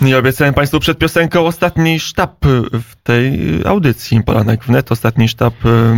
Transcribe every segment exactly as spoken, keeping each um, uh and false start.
I obiecałem Państwu przed piosenką ostatni sztab w tej audycji Poranek Wnet, ostatni sztab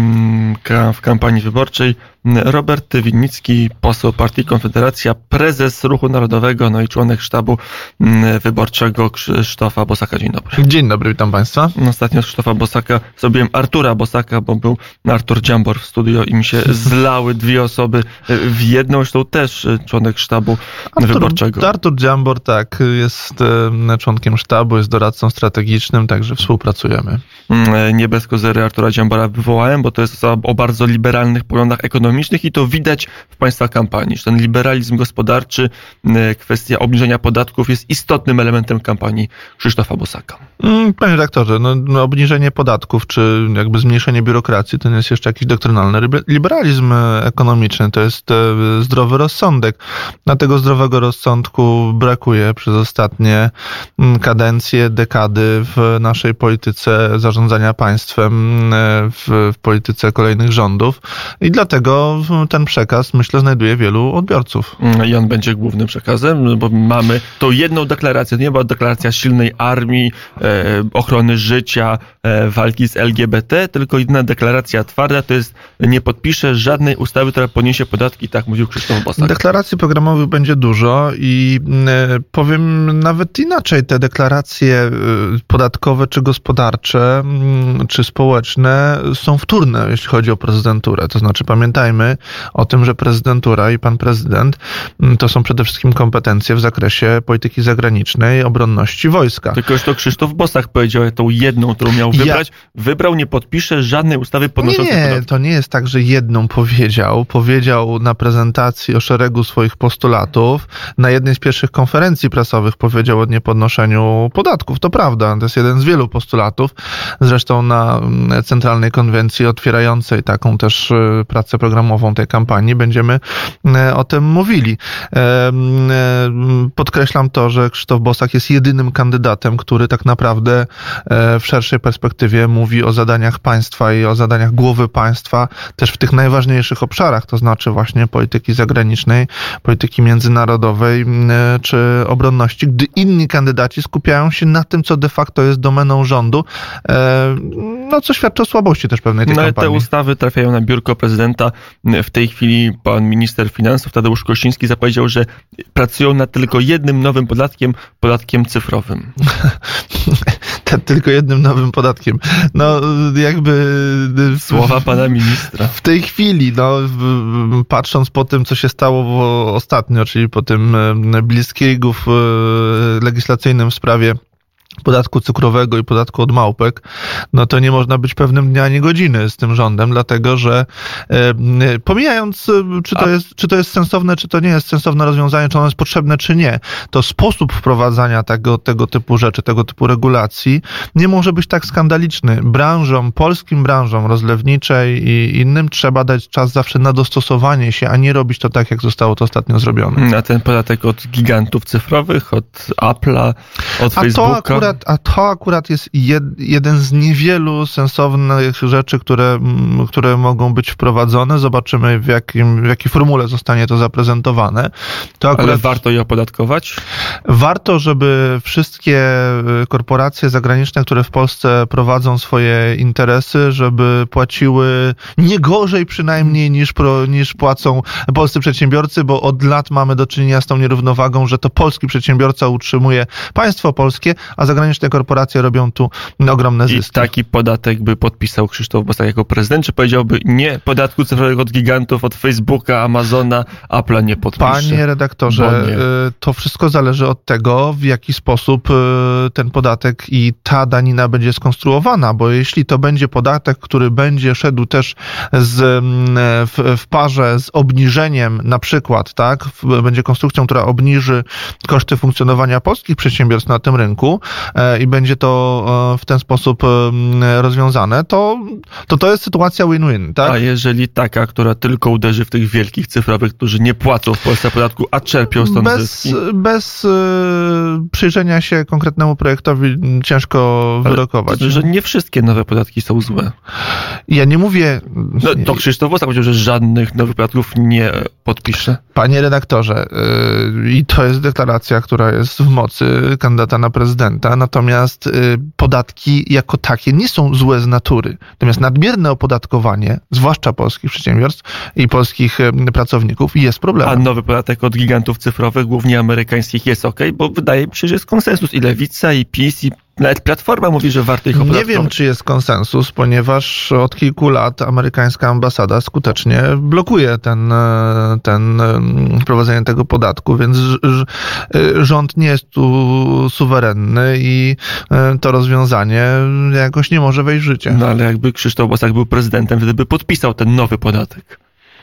w kampanii wyborczej. Robert Winnicki, poseł partii Konfederacja, prezes Ruchu Narodowego, no i członek sztabu wyborczego Krzysztofa Bosaka. Dzień dobry. Dzień dobry, witam Państwa. Ostatnio z Krzysztofa Bosaka zrobiłem Artura Bosaka, bo był Artur Dziambor w studio i mi się zlały dwie osoby w jedną, zresztą też członek sztabu Artur, wyborczego. Artur Dziambor, tak, jest członkiem sztabu, jest doradcą strategicznym, także współpracujemy. Nie bez kozery Artura Dziambora wywołałem, bo to jest osoba o bardzo liberalnych poglądach ekonomicznych i to widać w Państwa kampanii, że ten liberalizm gospodarczy, kwestia obniżenia podatków jest istotnym elementem kampanii Krzysztofa Bosaka. Panie redaktorze, no, no obniżenie podatków, czy jakby zmniejszenie biurokracji, to nie jest jeszcze jakiś doktrynalny liberalizm ekonomiczny, to jest zdrowy rozsądek. A tego zdrowego rozsądku brakuje przez ostatnie kadencje, dekady w naszej polityce zarządzania państwem, w, w polityce kolejnych rządów i dlatego ten przekaz, myślę, znajduje wielu odbiorców. I on będzie głównym przekazem, bo mamy tą jedną deklarację, to nie była deklaracja silnej armii, e, ochrony życia, e, walki z L G B T, tylko jedyna deklaracja twarda to jest nie podpiszę żadnej ustawy, która podniesie podatki, tak mówił Krzysztof Bosak. Deklaracji programowych będzie dużo i e, powiem nawet inaczej, te deklaracje e, podatkowe czy gospodarcze, m, czy społeczne są wtórne, jeśli chodzi o prezydenturę. To znaczy pamiętajmy o tym, że prezydentura i pan prezydent to są przede wszystkim kompetencje w zakresie polityki zagranicznej, obronności wojska. Tylko już to Krzysztof Bosak powiedział tą jedną, którą miał wybrać. Ja... Wybrał, nie podpisze żadnej ustawy podnoszącej Nie, nie, podatki. to nie jest tak, że jedną powiedział. Powiedział na prezentacji o szeregu swoich postulatów. Na jednej z pierwszych konferencji prasowych powiedział o niepodnoszeniu podatków. To prawda, to jest jeden z wielu postulatów. Zresztą na Centralnej Konwencji otwierającej taką też pracę programową tej kampanii będziemy o tym mówili. Podkreślam to, że Krzysztof Bosak jest jedynym kandydatem, który tak naprawdę w szerszej perspektywie mówi o zadaniach państwa i o zadaniach głowy państwa, też w tych najważniejszych obszarach, to znaczy właśnie polityki zagranicznej, polityki międzynarodowej czy obronności, gdy inni kandydaci skupiają się na tym, co de facto jest domeną rządu, no co świadczy o słabości też pewnej tej no, kampanii. Te ustawy trafiają na biurko prezydenta. W tej chwili pan minister finansów Tadeusz Kościński zapowiedział, że pracują nad tylko jednym nowym podatkiem, podatkiem cyfrowym. Tylko jednym nowym podatkiem. No jakby... Słowa pana ministra. W tej chwili, no patrząc po tym, co się stało ostatnio, czyli po tym blitzkriegu legislacyjnym w sprawie podatku cukrowego i podatku od małpek, no to nie można być pewnym dnia ani godziny z tym rządem, dlatego że e, pomijając, czy to, jest, czy to jest sensowne, czy to nie jest sensowne rozwiązanie, czy ono jest potrzebne, czy nie, to sposób wprowadzania tego, tego typu rzeczy, tego typu regulacji nie może być tak skandaliczny. Branżom, polskim branżom rozlewniczej i innym trzeba dać czas zawsze na dostosowanie się, a nie robić to tak, jak zostało to ostatnio zrobione. A ten podatek od gigantów cyfrowych, od Apple'a, od a Facebooka... To akurat, a to akurat jest jed, jeden z niewielu sensownych rzeczy, które, które mogą być wprowadzone. Zobaczymy, w, jakim, w jakiej formule zostanie to zaprezentowane. To akurat, ale warto je opodatkować? Warto, żeby wszystkie korporacje zagraniczne, które w Polsce prowadzą swoje interesy, żeby płaciły nie gorzej przynajmniej niż, pro, niż płacą polscy przedsiębiorcy, bo od lat mamy do czynienia z tą nierównowagą, że to polski przedsiębiorca utrzymuje państwo polskie, a zagraniczne korporacje robią tu ogromne zyski. I taki podatek by podpisał Krzysztof Bosak jako prezydent, czy powiedziałby nie podatku cyfrowego od gigantów, od Facebooka, Amazona, Apple'a nie podpisze? Panie redaktorze, to wszystko zależy od tego, w jaki sposób ten podatek i ta danina będzie skonstruowana, bo jeśli to będzie podatek, który będzie szedł też z, w, w parze z obniżeniem na przykład, tak, będzie konstrukcją, która obniży koszty funkcjonowania polskich przedsiębiorstw na tym rynku, i będzie to w ten sposób rozwiązane, to to, to jest sytuacja win-win, tak? A jeżeli taka, która tylko uderzy w tych wielkich cyfrowych, którzy nie płacą w Polsce podatku, a czerpią stąd bez, zyski? Bez y, przyjrzenia się konkretnemu projektowi ciężko ale wyrokować. To, że nie wszystkie nowe podatki są złe. Ja nie mówię... No, to Krzysztof Bosak powiedział, że żadnych nowych podatków nie podpisze. Panie redaktorze, y, i to jest deklaracja, która jest w mocy kandydata kandydata na prezydenta, natomiast podatki jako takie nie są złe z natury. Natomiast nadmierne opodatkowanie, zwłaszcza polskich przedsiębiorstw i polskich pracowników, jest problemem. A nowy podatek od gigantów cyfrowych, głównie amerykańskich, jest okej, bo wydaje mi się, że jest konsensus i Lewica, i PiS, i nawet Platforma mówi, że warto ich opodatkować. Nie wiem, czy jest konsensus, ponieważ od kilku lat amerykańska ambasada skutecznie blokuje ten, ten wprowadzenie tego podatku, więc rząd nie jest tu suwerenny i to rozwiązanie jakoś nie może wejść w życie. No ale jakby Krzysztof Bosak był prezydentem, wtedy by podpisał ten nowy podatek.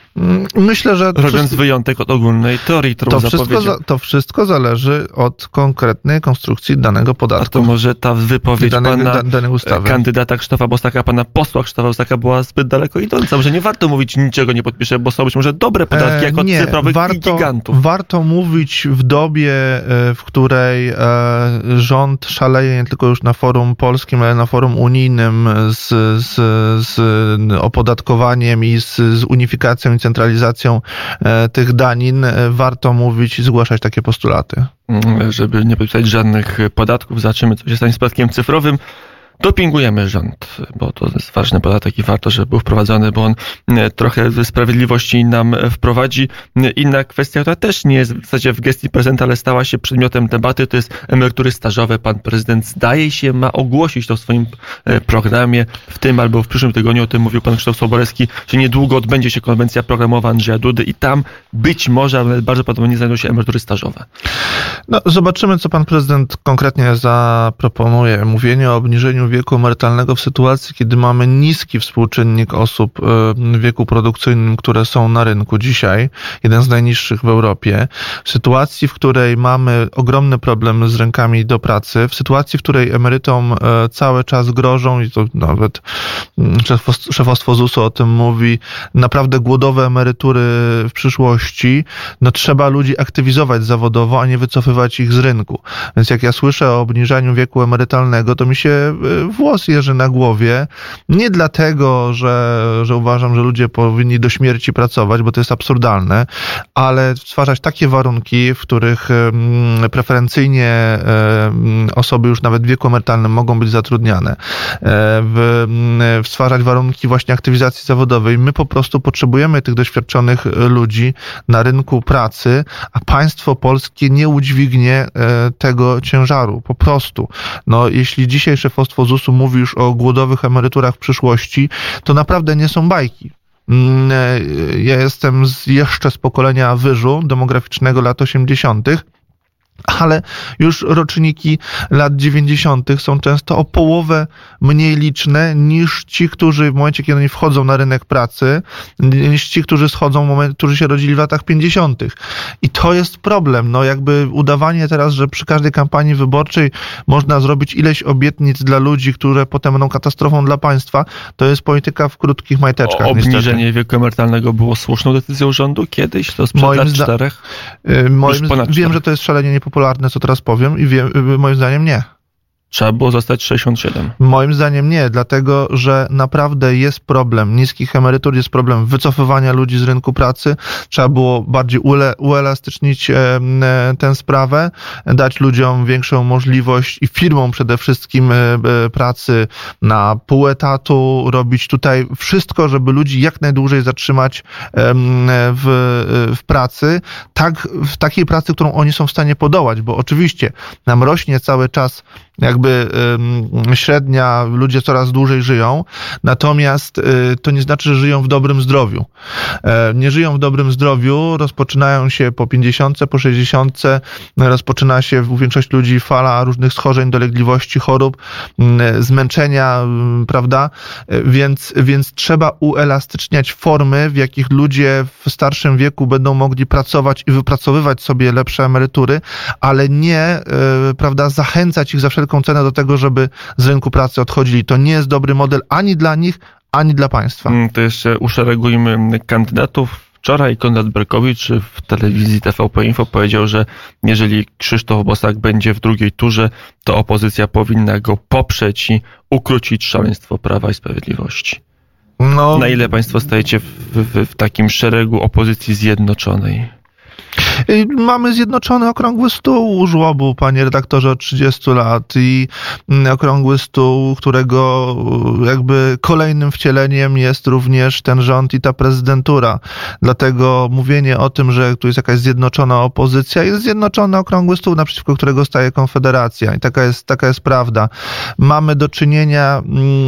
Myślę, że... Robiąc wszystko, wyjątek od ogólnej teorii, którą to wszystko, zapowiedział. za, to wszystko zależy od konkretnej konstrukcji danego podatku. A to może ta wypowiedź danej, pana da, danej ustawy. kandydata Krzysztofa Bosaka, pana posła Krzysztofa Bosaka była zbyt daleko idąca. Może nie warto mówić, niczego nie podpiszę, bo są być może dobre podatki, jak od nie, cyfrowych warto, gigantów. Warto mówić w dobie, w której rząd szaleje nie tylko już na forum polskim, ale na forum unijnym z, z, z opodatkowaniem i z, z unifikacją i centralizacją tych danin. Warto mówić i zgłaszać takie postulaty. Żeby nie podpisać żadnych podatków, zobaczymy, co się stanie z podatkiem cyfrowym. Dopingujemy rząd, bo to jest ważny podatek i warto, żeby był wprowadzony, bo on trochę sprawiedliwości nam wprowadzi. Inna kwestia, która też nie jest w zasadzie w gestii prezydenta, ale stała się przedmiotem debaty, to jest emerytury stażowe. Pan prezydent zdaje się ma ogłosić to w swoim programie w tym albo w przyszłym tygodniu, o tym mówił pan Krzysztof Sobolewski, że niedługo odbędzie się konwencja programowa Andrzeja Dudy i tam być może, ale bardzo prawdopodobnie znajdą się emerytury stażowe. No, zobaczymy, co pan prezydent konkretnie zaproponuje. Mówienie o obniżeniu wieku emerytalnego w sytuacji, kiedy mamy niski współczynnik osób w wieku produkcyjnym, które są na rynku dzisiaj, jeden z najniższych w Europie, w sytuacji, w której mamy ogromny problem z rękami do pracy, w sytuacji, w której emerytom cały czas grożą, i to nawet szefostwo Z U S u o tym mówi, naprawdę głodowe emerytury w przyszłości, no trzeba ludzi aktywizować zawodowo, a nie wycofywać ich z rynku. Więc jak ja słyszę o obniżaniu wieku emerytalnego, to mi się włos jeży na głowie. Nie dlatego, że, że uważam, że ludzie powinni do śmierci pracować, bo to jest absurdalne, ale stwarzać takie warunki, w których preferencyjnie osoby już nawet w wieku emerytalnym mogą być zatrudniane. W, stwarzać warunki właśnie aktywizacji zawodowej. My po prostu potrzebujemy tych doświadczonych ludzi na rynku pracy, a państwo polskie nie udźwignie tego ciężaru. Po prostu. No, jeśli dzisiaj szefostwo Z U S u mówi już o głodowych emeryturach w przyszłości, to naprawdę nie są bajki. Ja jestem z, jeszcze z pokolenia wyżu demograficznego lat osiemdziesiątych, ale już roczniki lat dziewięćdziesiątych są często o połowę mniej liczne niż ci, którzy w momencie, kiedy oni wchodzą na rynek pracy, niż ci, którzy schodzą w momencie, którzy się rodzili w latach pięćdziesiątych. I to jest problem. No jakby udawanie teraz, że przy każdej kampanii wyborczej można zrobić ileś obietnic dla ludzi, które potem będą katastrofą dla państwa, to jest polityka w krótkich majteczkach. O, obniżenie niestety. wieku emerytalnego było słuszną decyzją rządu kiedyś? To sprzed moim lat zda- czterech? Moim zda- wiem, czterech. Że to jest szalenie niepopularne, co teraz powiem, i wiem, moim zdaniem nie. Trzeba było zostać sześćdziesiąt siedem. Moim zdaniem nie, dlatego że naprawdę jest problem niskich emerytur, jest problem wycofywania ludzi z rynku pracy. Trzeba było bardziej ule, uelastycznić e, tę sprawę, dać ludziom większą możliwość i firmom przede wszystkim e, pracy na pół etatu, robić tutaj wszystko, żeby ludzi jak najdłużej zatrzymać e, w, w pracy, tak, w takiej pracy, którą oni są w stanie podołać, bo oczywiście nam rośnie cały czas jakby y, średnia, ludzie coraz dłużej żyją, natomiast y, to nie znaczy, że żyją w dobrym zdrowiu. E, nie żyją w dobrym zdrowiu, rozpoczynają się po pięćdziesiątce, po sześćdziesiątce, rozpoczyna się u większości ludzi fala różnych schorzeń, dolegliwości, chorób, y, zmęczenia, y, prawda? Y, więc, więc trzeba uelastyczniać formy, w jakich ludzie w starszym wieku będą mogli pracować i wypracowywać sobie lepsze emerytury, ale nie, y, prawda, zachęcać ich za wszelką cenę do tego, żeby z rynku pracy odchodzili. To nie jest dobry model ani dla nich, ani dla państwa. To jeszcze uszeregujmy kandydatów. Wczoraj Konrad Berkowicz w telewizji T V P Info powiedział, że jeżeli Krzysztof Bosak będzie w drugiej turze, to opozycja powinna go poprzeć i ukrócić szaleństwo Prawa i Sprawiedliwości. No, na ile państwo stajecie w, w, w takim szeregu opozycji zjednoczonej? Mamy zjednoczony okrągły stół u żłobu, panie redaktorze, od trzydziestu lat i okrągły stół, którego jakby kolejnym wcieleniem jest również ten rząd i ta prezydentura. Dlatego mówienie o tym, że tu jest jakaś zjednoczona opozycja, jest zjednoczony okrągły stół, naprzeciwko którego staje Konfederacja i taka jest, taka jest prawda. Mamy do czynienia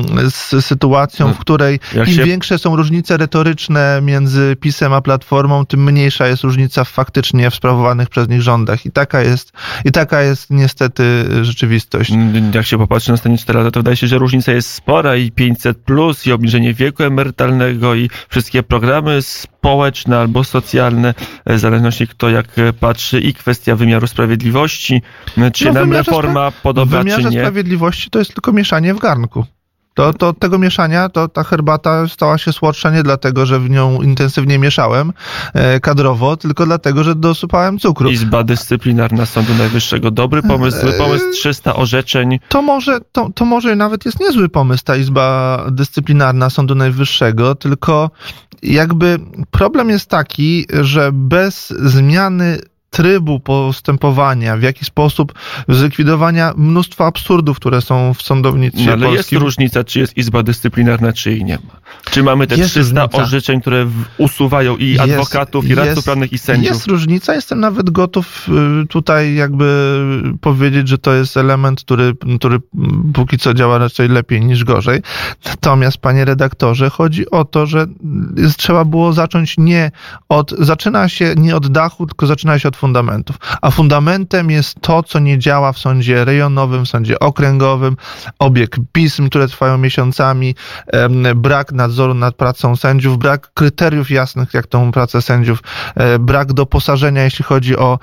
z sytuacją, w której Jak im się... większe są różnice retoryczne między PiS-em a Platformą, tym mniejsza jest różnica w faktycznie w sprawowanych przez nich rządach. I taka jest, i taka jest niestety rzeczywistość. Jak się popatrzy na ostatnie cztery lata, to wydaje się, że różnica jest spora i pięćset plus, i obniżenie wieku emerytalnego, i wszystkie programy społeczne albo socjalne, w zależności kto jak patrzy, i kwestia wymiaru sprawiedliwości, czy no, nam reforma spra- podoba, czy nie. W wymiarze sprawiedliwości to jest tylko mieszanie w garnku. To, to tego mieszania, to ta herbata stała się słodsza nie dlatego, że w nią intensywnie mieszałem e, kadrowo, tylko dlatego, że dosypałem cukru. Izba Dyscyplinarna Sądu Najwyższego. Dobry pomysł, zły pomysł, trzysta orzeczeń. To może, to, to może nawet jest niezły pomysł, ta Izba Dyscyplinarna Sądu Najwyższego, tylko jakby problem jest taki, że bez zmiany trybu postępowania, w jaki sposób zlikwidowania mnóstwa absurdów, które są w sądownictwie no, ale polskim. jest różnica, czy jest Izba Dyscyplinarna, czy jej nie ma. Czy mamy te jest trzysta różnica. orzeczeń, które usuwają i jest, adwokatów, i radców jest, prawnych, i sędziów. Jest różnica. Jestem nawet gotów tutaj jakby powiedzieć, że to jest element, który, który póki co działa raczej lepiej niż gorzej. Natomiast, panie redaktorze, chodzi o to, że trzeba było zacząć nie od, zaczyna się nie od dachu, tylko zaczyna się od fundamentów. A fundamentem jest to, co nie działa w sądzie rejonowym, w sądzie okręgowym, obieg pism, które trwają miesiącami, brak nadzoru nad pracą sędziów, brak kryteriów jasnych, jak tą pracę sędziów, brak doposażenia, jeśli chodzi o,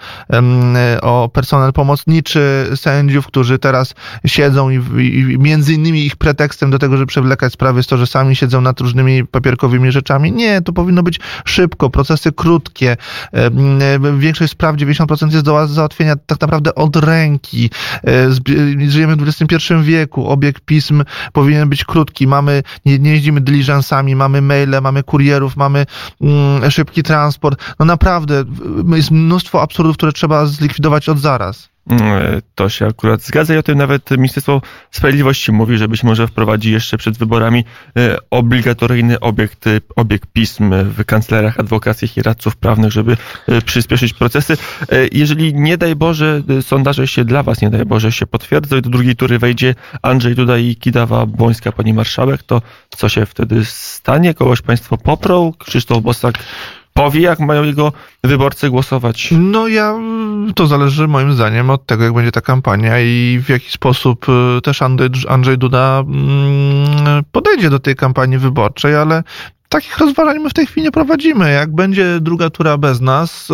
o personel pomocniczy sędziów, którzy teraz siedzą i, i między innymi ich pretekstem do tego, żeby przewlekać sprawy jest to, że sami siedzą nad różnymi papierkowymi rzeczami. Nie, to powinno być szybko, procesy krótkie, większość spraw, dziewięćdziesiąt procent jest do załatwienia tak naprawdę od ręki. Żyjemy w dwudziestym pierwszym wieku, obieg pism powinien być krótki, mamy, nie, nie jeździmy dyliżansami, mamy maile, mamy kurierów, mamy mm, szybki transport. No naprawdę, jest mnóstwo absurdów, które trzeba zlikwidować od zaraz. To się akurat zgadza i o tym nawet Ministerstwo Sprawiedliwości mówi, że być może wprowadzi jeszcze przed wyborami obligatoryjny obieg, obieg pism w kancelariach adwokackich i radców prawnych, żeby przyspieszyć procesy. Jeżeli nie daj Boże, sondaże się dla was, nie daj Boże, się potwierdzą i do drugiej tury wejdzie Andrzej Duda i Kidawa-Błońska, pani marszałek, to co się wtedy stanie? Kogoś państwo poprą? Krzysztof Bosak powie, jak mają jego wyborcy głosować? No ja, to zależy moim zdaniem od tego, jak będzie ta kampania i w jaki sposób też Andrzej, Andrzej Duda podejdzie do tej kampanii wyborczej, ale takich rozważań my w tej chwili nie prowadzimy. Jak będzie druga tura bez nas,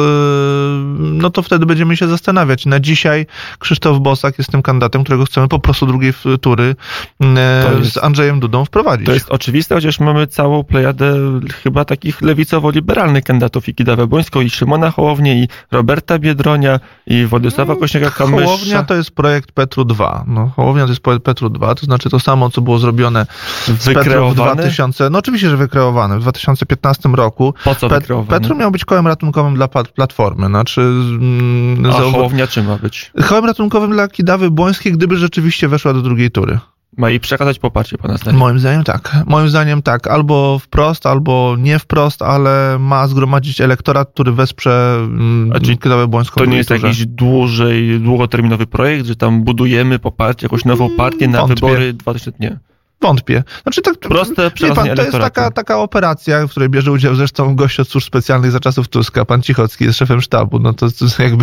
no to wtedy będziemy się zastanawiać. Na dzisiaj Krzysztof Bosak jest tym kandydatem, którego chcemy po prostu drugiej tury jest, z Andrzejem Dudą wprowadzić. To jest oczywiste, chociaż mamy całą plejadę chyba takich lewicowo-liberalnych kandydatów, i Kidawę Błońską, i Szymona Hołownię, i Roberta Biedronia, i Władysława Kośniaka-Kamysza. Hołownia to jest projekt Petru dwa. No, Hołownia to jest projekt Petru dwa, to znaczy to samo, co było zrobione z Petru w dwa tysiące... No oczywiście, że wykreowane. W dwa tysiące piętnastym roku. Po co Pet, Petru miał być kołem ratunkowym dla Platformy. Znaczy, A za... Hołownia czym ma być? Kołem ratunkowym dla Kidawy Błońskiej, gdyby rzeczywiście weszła do drugiej tury. Ma jej przekazać poparcie, pana zdaniem? Moim zdaniem tak. Moim zdaniem tak. Albo wprost, albo nie wprost, ale ma zgromadzić elektorat, który wesprze Kidawę Błońską. To nie jest jakiś dłużej, długoterminowy projekt, że tam budujemy poparcie, jakąś nową partię na Wątpię. wybory dwa tysiące... Nie. Wątpię. Znaczy, tak, Proste wie pan, to jest taka, taka operacja, w której bierze udział zresztą gość od służb specjalnych za czasów Tuska, pan Cichocki jest szefem sztabu. No to, to jakby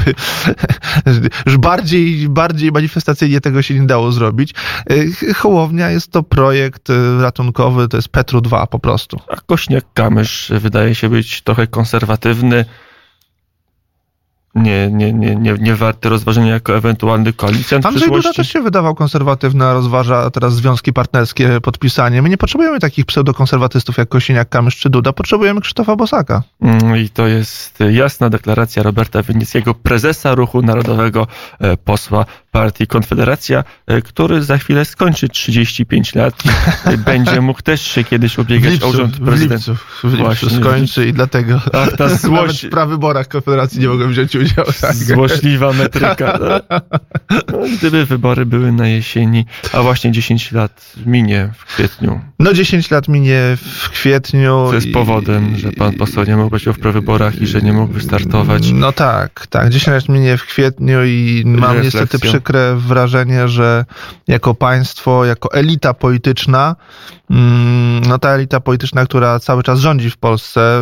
już bardziej, bardziej manifestacyjnie tego się nie dało zrobić. Hołownia jest to projekt ratunkowy, to jest Petru dwa po prostu. A Kośniak-Kamysz wydaje się być trochę konserwatywny. nie, nie, nie, nie, nie warty rozważenia jako ewentualny koalicjant w Andrzej przyszłości? Duda też się wydawał konserwatywny, a rozważa teraz związki partnerskie, podpisanie. My nie potrzebujemy takich pseudokonserwatystów jak Kosiniak-Kamysz czy Duda, potrzebujemy Krzysztofa Bosaka. I to jest jasna deklaracja Roberta Winnickiego, prezesa Ruchu Narodowego, posła partii Konfederacja, który za chwilę skończy trzydzieści pięć lat i będzie mógł też się kiedyś ubiegać lipcu, o urząd prezydenta. W lipcu, w lipcu Właśnie, skończy i dlatego Ach, ta złoś... nawet w prawyborach Konfederacji nie mogą wziąć udziału. Tak. Złośliwa metryka. No. No, gdyby wybory były na jesieni, a właśnie dziesięć lat minie w kwietniu. No dziesięć lat minie w kwietniu. Co jest powodem, i... że pan poseł nie mógł być w prawyborach i że nie mógł wystartować. No tak, tak. dziesięć lat minie w kwietniu i mam Refleksją. niestety przykre wrażenie, że jako państwo, jako elita polityczna, no ta elita polityczna, która cały czas rządzi w Polsce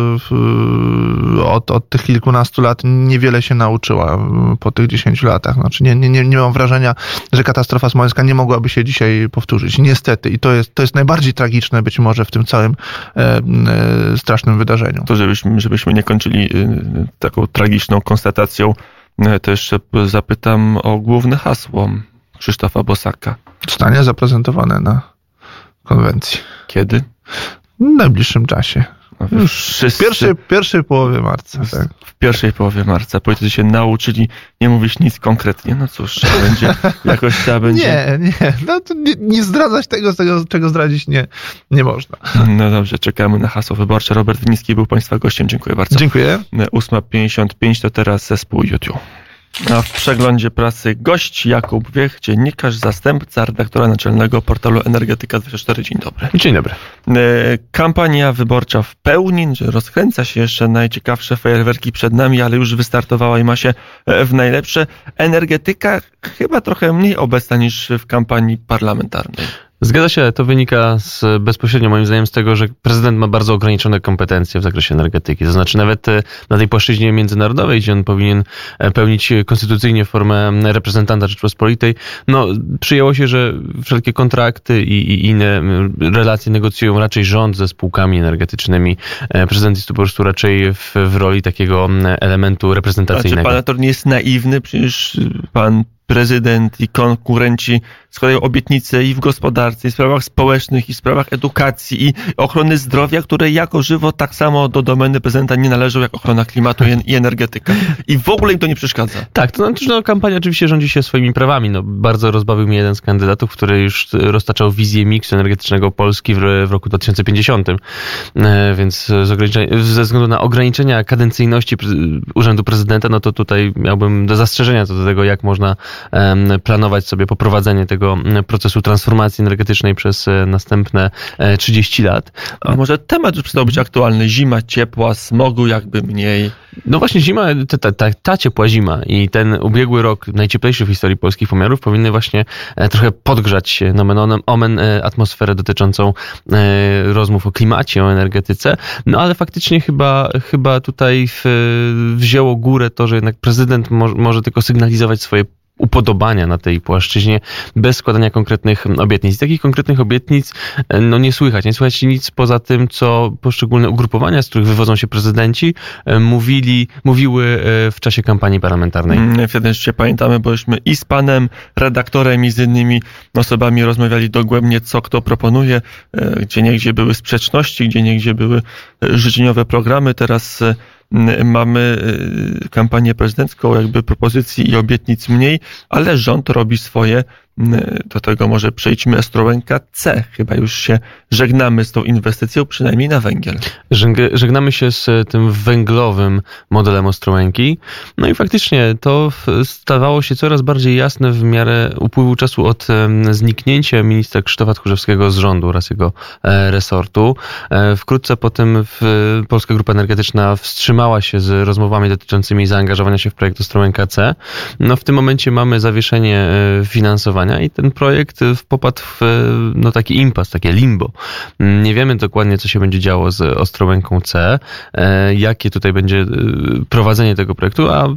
od, od tych kilkunastu lat, niewiele się nauczyła po tych dziesięciu latach. Znaczy nie, nie, nie mam wrażenia, że katastrofa smoleńska nie mogłaby się dzisiaj powtórzyć. Niestety. I to jest, to jest najbardziej tragiczne być może w tym całym e, e, strasznym wydarzeniu. To żebyśmy, żebyśmy nie kończyli e, taką tragiczną konstatacją, e, to jeszcze zapytam o główne hasło Krzysztofa Bosaka. Zostanie zaprezentowane na konwencji. Kiedy? W najbliższym czasie. Już wszyscy... W pierwszej, pierwszej połowie marca. Tak. W pierwszej połowie marca. Politycy się nauczyli nie mówić nic konkretnie. No cóż, trzeba będzie, jakoś trzeba będzie... Nie, nie. No to nie, nie zdradzać tego, tego, czego zdradzić nie, nie można. No dobrze, czekamy na hasło wyborcze. Robert Winnicki był Państwa gościem. Dziękuję bardzo. Dziękuję. ósma pięćdziesiąt pięć to teraz zespół YouTube. A w przeglądzie prasy gość Jakub Wiech, dziennikarz, zastępca redaktora naczelnego portalu Energetyka dwadzieścia cztery. Dzień dobry. Dzień dobry. Kampania wyborcza w pełni, rozkręca się jeszcze, najciekawsze fajerwerki przed nami, ale już wystartowała i ma się w najlepsze. Energetyka chyba trochę mniej obecna niż w kampanii parlamentarnej. Zgadza się, to wynika z, bezpośrednio moim zdaniem z tego, że prezydent ma bardzo ograniczone kompetencje w zakresie energetyki. To znaczy nawet na tej płaszczyźnie międzynarodowej, gdzie on powinien pełnić konstytucyjnie formę reprezentanta Rzeczypospolitej, no przyjęło się, że wszelkie kontrakty i, i inne relacje negocjują raczej rząd ze spółkami energetycznymi. Prezydent jest tu po prostu raczej w, w roli takiego elementu reprezentacyjnego. A czy pan to nie jest naiwny? Przecież pan prezydent i konkurenci składają obietnice i w gospodarce, i w sprawach społecznych, i w sprawach edukacji, i ochrony zdrowia, które jako żywo tak samo do domeny prezydenta nie należą jak ochrona klimatu i energetyka. I w ogóle im to nie przeszkadza. Tak, to znaczy, że no, kampania oczywiście rządzi się swoimi prawami. No, bardzo rozbawił mnie jeden z kandydatów, który już roztaczał wizję miksu energetycznego Polski w, w roku dwa tysiące pięćdziesiątym. E, więc z ze względu na ograniczenia kadencyjności pre- Urzędu Prezydenta, no to tutaj miałbym do zastrzeżenia co do tego, jak można e, planować sobie poprowadzenie tego procesu transformacji energetycznej przez następne trzydzieści lat. A może temat już przestał być aktualny? Zima, ciepła, smogu jakby mniej. No właśnie zima, ta, ta, ta ciepła zima i ten ubiegły rok, najcieplejszy w historii polskich pomiarów, powinny właśnie trochę podgrzać nomen omen atmosferę dotyczącą rozmów o klimacie, o energetyce. No ale faktycznie chyba, chyba tutaj w, wzięło górę to, że jednak prezydent mo, może tylko sygnalizować swoje upodobania na tej płaszczyźnie bez składania konkretnych obietnic. I takich konkretnych obietnic no nie słychać. Nie słychać nic poza tym, co poszczególne ugrupowania, z których wywodzą się prezydenci, mówili, mówiły w czasie kampanii parlamentarnej. Wtedy jeszcze pamiętamy, bośmy i z panem redaktorem, i z innymi osobami rozmawiali dogłębnie, co kto proponuje, gdzie niegdzie były sprzeczności, gdzie niegdzie były życzeniowe programy. Teraz mamy kampanię prezydencką, jakby propozycji i obietnic mniej, ale rząd robi swoje. Do tego może przejdźmy. Ostrołęka C. Chyba już się żegnamy z tą inwestycją, przynajmniej na węgiel. Żegnamy się z tym węglowym modelem Ostrołęki. No i faktycznie to stawało się coraz bardziej jasne w miarę upływu czasu od zniknięcia ministra Krzysztofa Tchórzewskiego z rządu oraz jego resortu. Wkrótce potem Polska Grupa Energetyczna wstrzymała się z rozmowami dotyczącymi zaangażowania się w projekt Ostrołęka C. No w tym momencie mamy zawieszenie finansowania. zaangażowania i ten projekt popadł w no, taki impas, takie limbo. Nie wiemy dokładnie, co się będzie działo z Ostrołęką C, jakie tutaj będzie prowadzenie tego projektu, a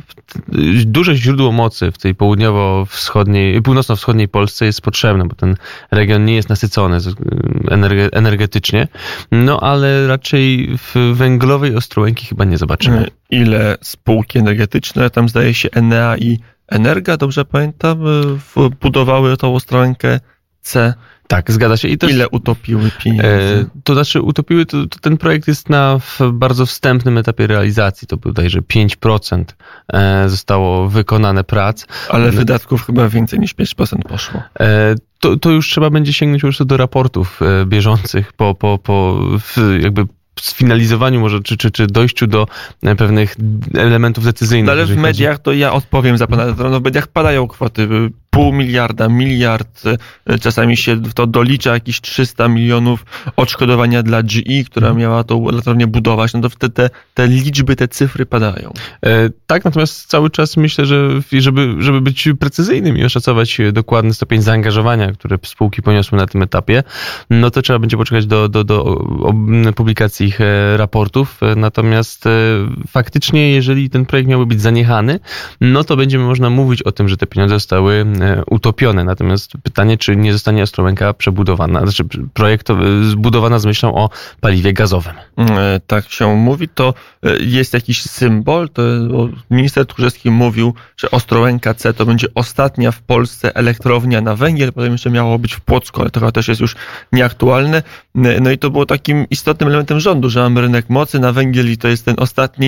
duże źródło mocy w tej południowo-wschodniej, północno-wschodniej Polsce jest potrzebne, bo ten region nie jest nasycony energetycznie, no ale raczej w węglowej Ostrołęki chyba nie zobaczymy. Ile spółki energetyczne, tam zdaje się Enea i Energa, dobrze pamiętam, budowały tą Ostrołękę C. Tak, zgadza się. I to Ile utopiły pieniędzy? E, to znaczy utopiły, to, to ten projekt jest na w bardzo wstępnym etapie realizacji. To bodajże pięć procent e, zostało wykonane prac. Ale wydatków chyba więcej niż pięć procent poszło. E, to, to już trzeba będzie sięgnąć po prostu do raportów e, bieżących po, po, po w, jakby sfinalizowaniu może, czy, czy, czy dojściu do pewnych elementów decyzyjnych. No ale w mediach, to ja odpowiem za pana, no w mediach padają kwoty pół miliarda, miliard, czasami się to dolicza jakieś trzysta milionów odszkodowania dla G E, która hmm. miała tą elektrownię budować, no to wtedy te, te liczby, te cyfry padają. E, tak, natomiast cały czas myślę, że żeby, żeby być precyzyjnym i oszacować dokładny stopień zaangażowania, które spółki poniosły na tym etapie, no to trzeba będzie poczekać do, do, do publikacji ich raportów, natomiast faktycznie, jeżeli ten projekt miałby być zaniechany, no to będziemy można mówić o tym, że te pieniądze zostały utopione. Natomiast pytanie, czy nie zostanie Ostrołęka przebudowana, znaczy projekt zbudowana z myślą o paliwie gazowym. Tak się mówi, to jest jakiś symbol, to minister Tchórzewski mówił, że Ostrołęka C to będzie ostatnia w Polsce elektrownia na węgiel, potem jeszcze miało być w Płocku, ale to też jest już nieaktualne. No i to było takim istotnym elementem rządu, że mamy rynek mocy na węgiel i to jest ten ostatni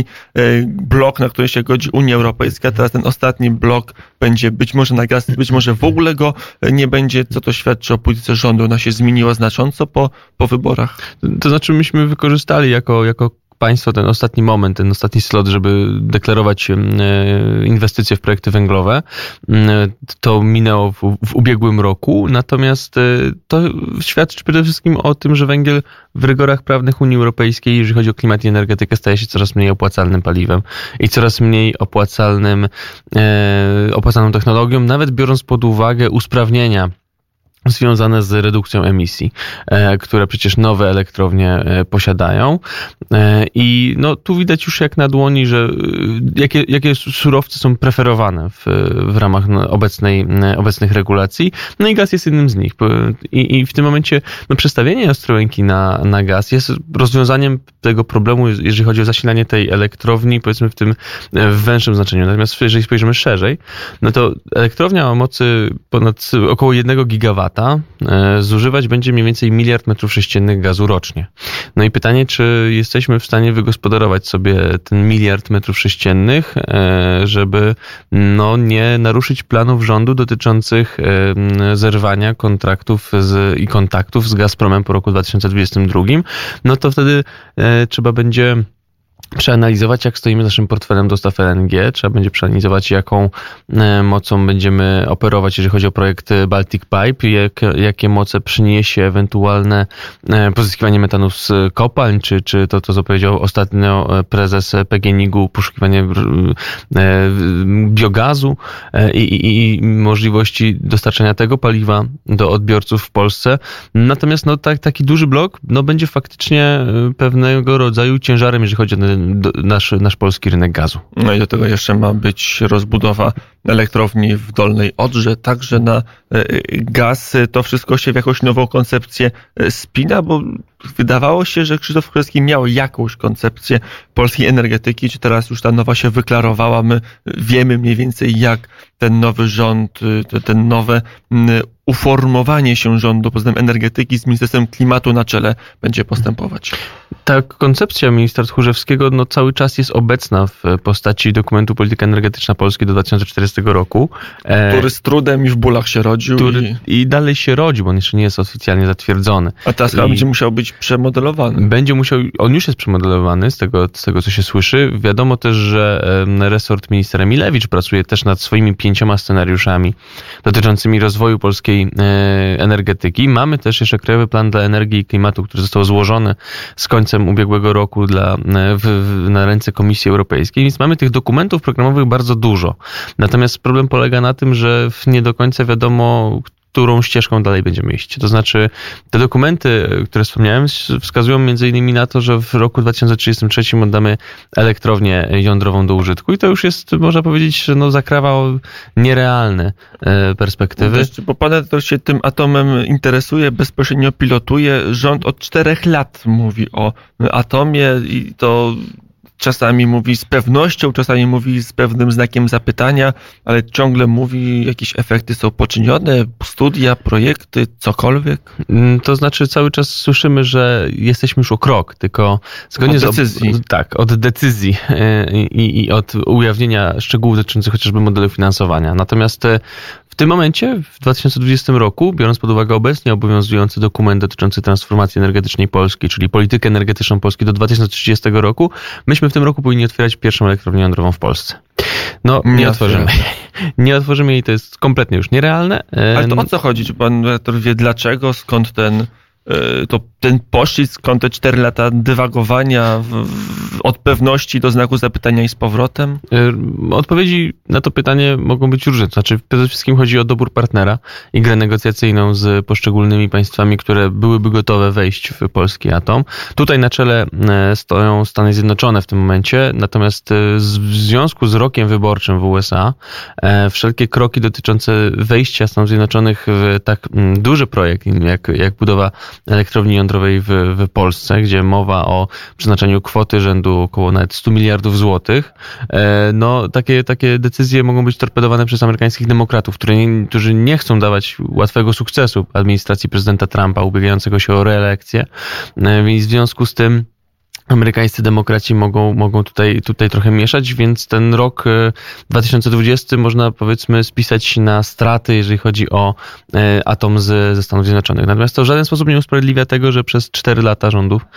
blok, na który się godzi Unia Europejska. Teraz ten ostatni blok będzie być może na gaz, być może w ogóle go nie będzie, co to świadczy o polityce rządu. Ona się zmieniła znacząco po, po wyborach. To znaczy myśmy wykorzystali jako, jako państwo ten ostatni moment, ten ostatni slot, żeby deklarować inwestycje w projekty węglowe. To minęło w, w ubiegłym roku, natomiast to świadczy przede wszystkim o tym, że węgiel w rygorach prawnych Unii Europejskiej, jeżeli chodzi o klimat i energetykę, staje się coraz mniej opłacalnym paliwem i coraz mniej opłacalnym, opłacalną technologią, nawet biorąc pod uwagę usprawnienia związane z redukcją emisji, które przecież nowe elektrownie posiadają. I no, tu widać już jak na dłoni, że jakie, jakie surowce są preferowane w, w ramach obecnej, obecnych regulacji. No i gaz jest jednym z nich. I, i w tym momencie no, przestawienie Ostrołęki na, na gaz jest rozwiązaniem tego problemu, jeżeli chodzi o zasilanie tej elektrowni, powiedzmy w tym w węższym znaczeniu. Natomiast jeżeli spojrzymy szerzej, no to elektrownia o mocy ponad około jednego gigawata zużywać będzie mniej więcej miliard metrów sześciennych gazu rocznie. No i pytanie, czy jesteśmy w stanie wygospodarować sobie ten miliard metrów sześciennych, żeby no, nie naruszyć planów rządu dotyczących zerwania kontraktów z, i kontaktów z Gazpromem po roku dwa tysiące dwudziestym drugim, no to wtedy trzeba będzie przeanalizować, jak stoimy z naszym portfelem dostaw L N G. Trzeba będzie przeanalizować, jaką mocą będziemy operować, jeżeli chodzi o projekt Baltic Pipe, jak, jakie moce przyniesie ewentualne pozyskiwanie metanu z kopalń, czy, czy to, to, co powiedział ostatnio prezes P G N I G-u, poszukiwanie biogazu i, i, i możliwości dostarczania tego paliwa do odbiorców w Polsce. Natomiast no, tak, taki duży blok no, będzie faktycznie pewnego rodzaju ciężarem, jeżeli chodzi o nasz, nasz polski rynek gazu. No i do tego jeszcze ma być rozbudowa elektrowni w Dolnej Odrze, także na gaz. To wszystko się w jakąś nową koncepcję spina, bo wydawało się, że Krzysztof Tchórzewski miał jakąś koncepcję polskiej energetyki, czy teraz już ta nowa się wyklarowała. My wiemy mniej więcej, jak ten nowy rząd, ten nowe uformowanie się rządu pod względem energetyki z Ministerstwem Klimatu na czele będzie postępować. Ta koncepcja ministra Tchórzewskiego no, cały czas jest obecna w postaci dokumentu Polityka Energetyczna Polski do dwa tysiące czterdziestego roku. Który z trudem i w bólach się rodził. Który, i... I dalej się rodzi, bo on jeszcze nie jest oficjalnie zatwierdzony. A teraz I... będzie musiał być przemodelowany. Będzie musiał, on już jest przemodelowany z tego, z tego, co się słyszy. Wiadomo też, że resort ministra Emilewicz pracuje też nad swoimi pięcioma scenariuszami dotyczącymi rozwoju polskiej energetyki. Mamy też jeszcze Krajowy Plan dla Energii i Klimatu, który został złożony z końcem ubiegłego roku dla, w, w, na ręce Komisji Europejskiej, więc mamy tych dokumentów programowych bardzo dużo. Natomiast problem polega na tym, że nie do końca wiadomo, którą ścieżką dalej będziemy iść. To znaczy te dokumenty, które wspomniałem, wskazują między innymi na to, że w roku dwa tysiące trzydziestym trzecim oddamy elektrownię jądrową do użytku i to już jest, można powiedzieć, że no zakrawa nierealne perspektywy. No, bo pan redaktor się tym atomem interesuje, bezpośrednio pilotuje. Rząd od czterech lat mówi o atomie i to czasami mówi z pewnością, czasami mówi z pewnym znakiem zapytania, ale ciągle mówi, jakieś efekty są poczynione, studia, projekty, cokolwiek. To znaczy cały czas słyszymy, że jesteśmy już o krok, tylko zgodnie od decyzji. Z, tak, od decyzji i, i od ujawnienia szczegółów dotyczących chociażby modelu finansowania. Natomiast w tym momencie, w dwa tysiące dwudziestym roku, biorąc pod uwagę obecnie obowiązujący dokument dotyczący transformacji energetycznej Polski, czyli politykę energetyczną Polski do dwa tysiące trzydziestego roku, myśmy w tym roku powinni otwierać pierwszą elektrownię jądrową w Polsce. No, nie, nie otworzymy. Nie otworzymy jej, to jest kompletnie już nierealne. Ale to o co chodzi? Czy pan redaktor wie dlaczego, skąd ten to ten poślizg, skąd te cztery lata dywagowania w, w, od pewności do znaku zapytania i z powrotem? Odpowiedzi na to pytanie mogą być różne. To znaczy przede wszystkim chodzi o dobór partnera i grę negocjacyjną z poszczególnymi państwami, które byłyby gotowe wejść w polski atom. Tutaj na czele stoją Stany Zjednoczone w tym momencie, natomiast w związku z rokiem wyborczym w U S A wszelkie kroki dotyczące wejścia Stanów Zjednoczonych w tak duży projekt, jak, jak budowa elektrowni jądrowej w, w Polsce, gdzie mowa o przeznaczeniu kwoty rzędu około nawet stu miliardów złotych, no takie, takie decyzje mogą być torpedowane przez amerykańskich demokratów, którzy nie, którzy nie chcą dawać łatwego sukcesu administracji prezydenta Trumpa ubiegającego się o reelekcję. I w związku z tym amerykańscy demokraci mogą, mogą tutaj, tutaj trochę mieszać, więc ten rok dwa tysiące dwudziesty można powiedzmy spisać na straty, jeżeli chodzi o atom z, ze Stanów Zjednoczonych. Natomiast to w żaden sposób nie usprawiedliwia tego, że przez cztery lata rządów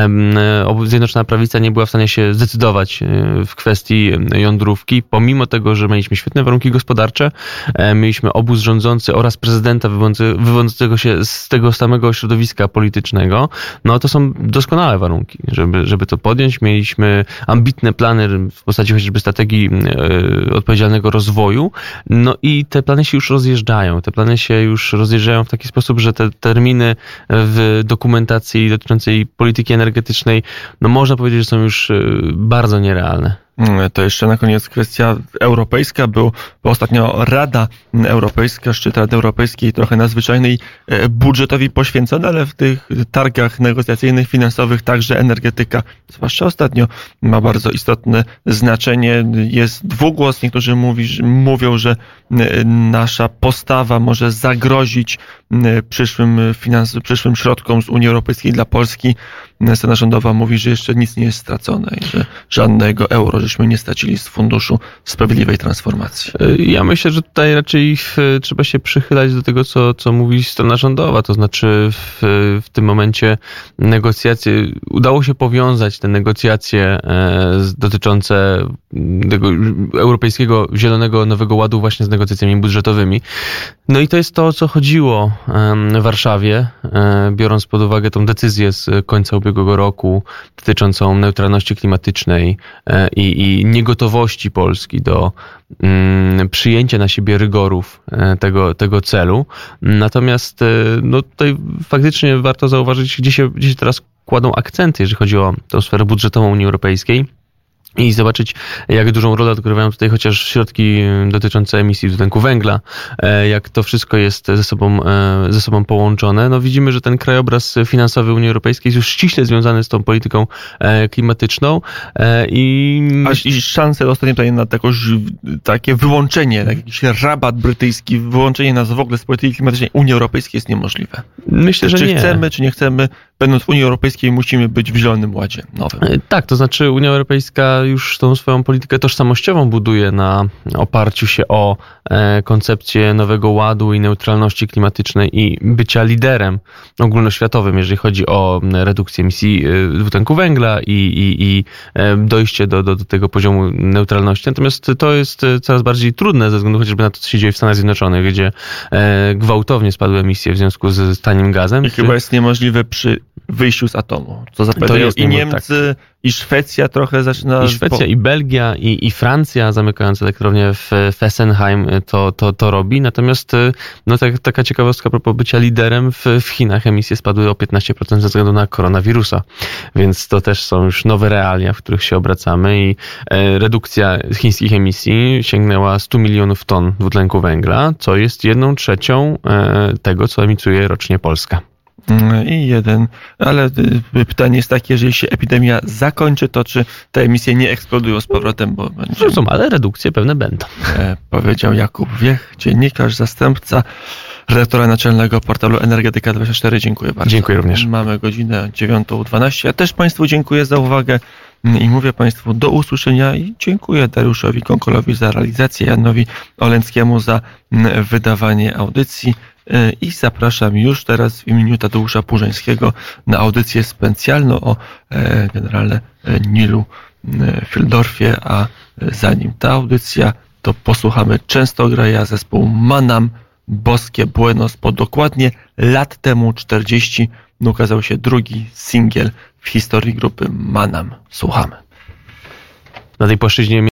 Zjednoczona Prawica nie była w stanie się zdecydować w kwestii jądrówki, pomimo tego, że mieliśmy świetne warunki gospodarcze, mieliśmy obóz rządzący oraz prezydenta wywodzącego się z tego samego środowiska politycznego. No to są doskonałe warunki, żeby żeby to podjąć. Mieliśmy ambitne plany w postaci chociażby strategii e, odpowiedzialnego rozwoju. No i te plany się już rozjeżdżają. Te plany się już rozjeżdżają w taki sposób, że te terminy w dokumentacji dotyczącej polityki energetycznej, no można powiedzieć, że są już bardzo nierealne. To jeszcze na koniec kwestia europejska. Był, była ostatnio Rada Europejska, szczyt Rady Europejskiej, trochę nadzwyczajnej, budżetowi poświęcona, ale w tych targach negocjacyjnych, finansowych także energetyka, zwłaszcza ostatnio, ma bardzo istotne znaczenie. Jest dwugłos. Niektórzy mówi, mówią, że nasza postawa może zagrozić przyszłym, finans, przyszłym środkom z Unii Europejskiej dla Polski. Strona rządowa mówi, że jeszcze nic nie jest stracone i że żadnego euro żeśmy nie stracili z Funduszu Sprawiedliwej Transformacji. Ja myślę, że tutaj raczej w, trzeba się przychylać do tego, co, co mówi strona rządowa. To znaczy w, w tym momencie negocjacje, udało się powiązać te negocjacje e, dotyczące tego Europejskiego Zielonego Nowego Ładu właśnie z negocjacjami budżetowymi. No i to jest to, o co chodziło w Warszawie, biorąc pod uwagę tą decyzję z końca ubiegłego roku dotyczącą neutralności klimatycznej i, i niegotowości Polski do mm, przyjęcia na siebie rygorów tego, tego celu. Natomiast no, tutaj faktycznie warto zauważyć, gdzie się, gdzie się teraz kładą akcenty, jeżeli chodzi o tę sferę budżetową Unii Europejskiej. I zobaczyć, jak dużą rolę odgrywają tutaj chociaż środki dotyczące emisji dwutlenku węgla, jak to wszystko jest ze sobą, ze sobą połączone. No widzimy, że ten krajobraz finansowy Unii Europejskiej jest już ściśle związany z tą polityką klimatyczną i... A i szanse ostatnio tutaj na takoś, takie wyłączenie, tak, jakiś rabat brytyjski, wyłączenie nas w ogóle z polityki klimatycznej Unii Europejskiej jest niemożliwe. Myślę, że czy nie. Czy chcemy, czy nie chcemy, będąc w Unii Europejskiej, musimy być w Zielonym Ładzie nowym. Tak, to znaczy Unia Europejska już tą swoją politykę tożsamościową buduje na oparciu się o e, koncepcję Nowego Ładu i neutralności klimatycznej i bycia liderem ogólnoświatowym, jeżeli chodzi o redukcję emisji e, dwutlenku węgla i, i, i e, dojście do, do, do tego poziomu neutralności. Natomiast to jest coraz bardziej trudne ze względu chociażby na to, co się dzieje w Stanach Zjednoczonych, gdzie e, gwałtownie spadły emisje w związku z tanim gazem. I chyba jest niemożliwe przy wyjściu z atomu. Co zapowiadają i Niemcy, tak. i Szwecja trochę zaczyna... I Szwecja, i Belgia, i, i Francja, zamykając elektrownię w Fessenheim, to, to, to robi. Natomiast no, tak, taka ciekawostka a propos bycia liderem w, w Chinach, emisje spadły o piętnaście procent ze względu na koronawirusa. Więc to też są już nowe realia, w których się obracamy i e, redukcja chińskich emisji sięgnęła stu milionów ton dwutlenku węgla, co jest jedną trzecią e, tego, co emituje rocznie Polska. I jeden, ale pytanie jest takie, jeżeli się epidemia zakończy, to czy te emisje nie eksplodują z powrotem, bo będzie... No są, ale redukcje pewne będą. E, powiedział Jakub Wiech, dziennikarz, zastępca redaktora naczelnego portalu Energetyka dwadzieścia cztery. Dziękuję bardzo. Dziękuję również. Mamy godzinę dziewiątą dwanaście. Ja też Państwu dziękuję za uwagę i mówię Państwu do usłyszenia i dziękuję Dariuszowi Konkolowi za realizację, Janowi Olęckiemu za wydawanie audycji. I zapraszam już teraz w imieniu Tadeusza Purzyńskiego na audycję specjalną o e, generale Nilu Fieldorfie, a zanim ta audycja, to posłuchamy Częstograja, zespół Manam, Boskie Buenos, po dokładnie lat temu czterdzieści ukazał się drugi singiel w historii grupy Manam. Słuchamy. Na tej płaszczyźnie